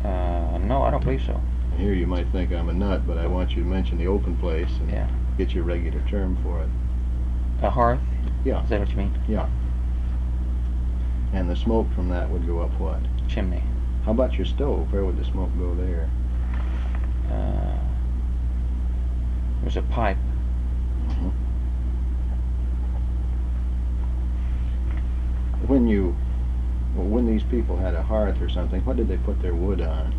No, I don't believe so. And here you might think I'm a nut, but I want you to mention the open place and Yeah. get your regular term for it. A hearth? Yeah. Is that what you mean? Yeah. And the smoke from that would go up what? Chimney. How about your stove? Where would the smoke go there? There's a pipe. Mm-hmm. When these people had a hearth or something, what did they put their wood on?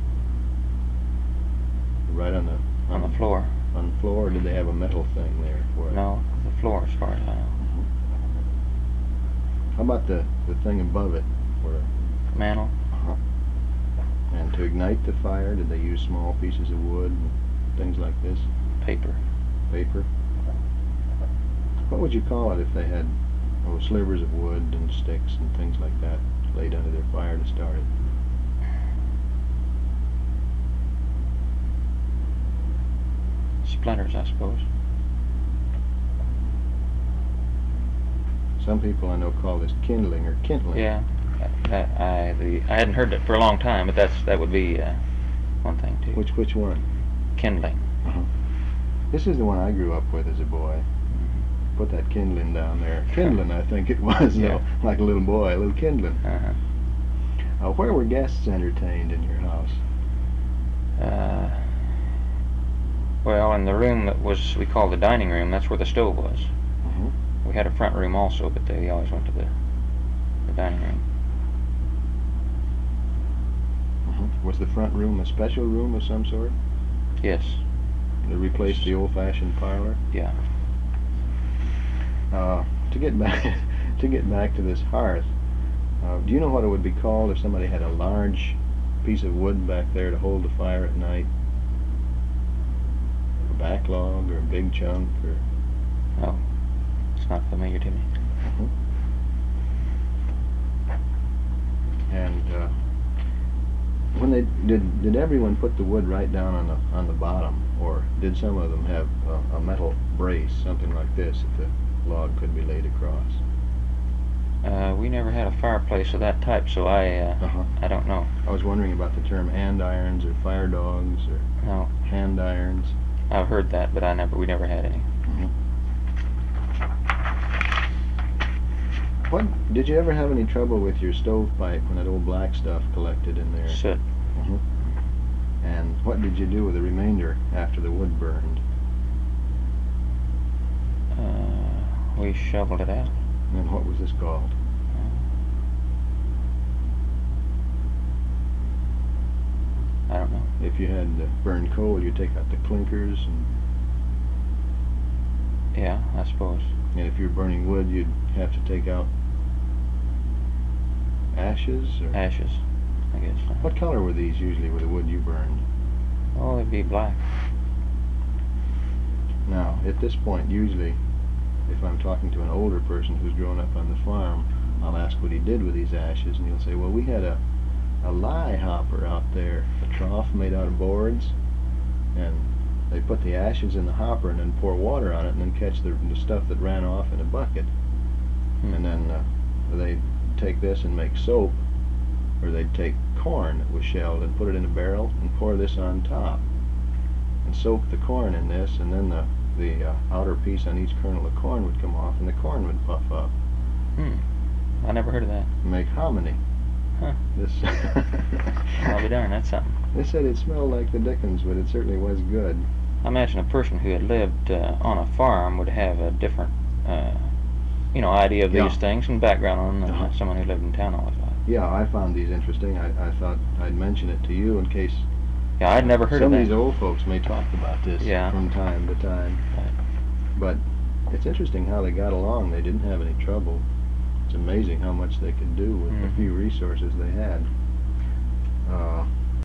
Right on the floor. On the floor, or did they have a metal thing there for it? No, the floor, as far as I know. Mm-hmm. How about the thing above it? Mantle. Uh-huh. And to ignite the fire, did they use small pieces of wood and things like this? Paper. Paper. What would you call it if they had slivers of wood and sticks and things like that laid under their fire to start it? Splinters, I suppose. Some people I know call this kindling or kindling. Yeah, I hadn't heard that for a long time, but that would be one thing too. Which one? Kindling. Uh-huh. This is the one I grew up with as a boy. Mm-hmm. Put that kindling down there. Kindling, I think it was. Yeah. Like a little boy, a little kindling. Uh-huh. Where were guests entertained in your house? Well, in the room that we called the dining room, that's where the stove was. Mm-hmm. We had a front room also, but they always went to the dining room. Mm-hmm. Was the front room a special room of some sort? Yes. To replace the old-fashioned parlor? Yeah. To get back to this hearth, do you know what it would be called if somebody had a large piece of wood back there to hold the fire at night? A backlog or a big chunk or? No, it's not familiar to me. Mm-hmm. And when they did everyone put the wood right down on the bottom, or did some of them have a metal brace, something like this, that the log could be laid across? We never had a fireplace of that type, so I don't know. I was wondering about the term andirons or fire dogs or No. hand irons. I've heard that, but we never had any. Mm-hmm. Did you ever have any trouble with your stovepipe when that old black stuff collected in there? Soot. Mm-hmm. And what did you do with the remainder after the wood burned? We shoveled it out. And what was this called? I don't know. If you had burned coal, you take out the clinkers, and yeah, I suppose. And if you're burning wood, you'd have to take out ashes? Or? Ashes, I guess. What color were these usually with the wood you burned? Oh, it'd be black. Now, at this point, usually, if I'm talking to an older person who's grown up on the farm, I'll ask what he did with these ashes, and he'll say, well, we had a lye hopper out there, a trough made out of boards, and they put the ashes in the hopper and then pour water on it and then catch the stuff that ran off in a bucket. And then they'd take this and make soap, or they'd take corn that was shelled and put it in a barrel and pour this on top and soak the corn in this, and then the outer piece on each kernel of corn would come off and the corn would puff up. I never heard of that. Make hominy. Huh. This I'll be darned, that's something. They said it smelled like the dickens, but it certainly was good. I imagine a person who had lived on a farm would have a different, idea of these things and background on them than someone who lived in town all his life. Yeah, I found these interesting. I thought I'd mention it to you in case. Yeah, I'd never heard of that. Some that. of these old folks may talk about this from time to time. Right. But it's interesting how they got along. They didn't have any trouble. It's amazing how much they could do with the few resources they had.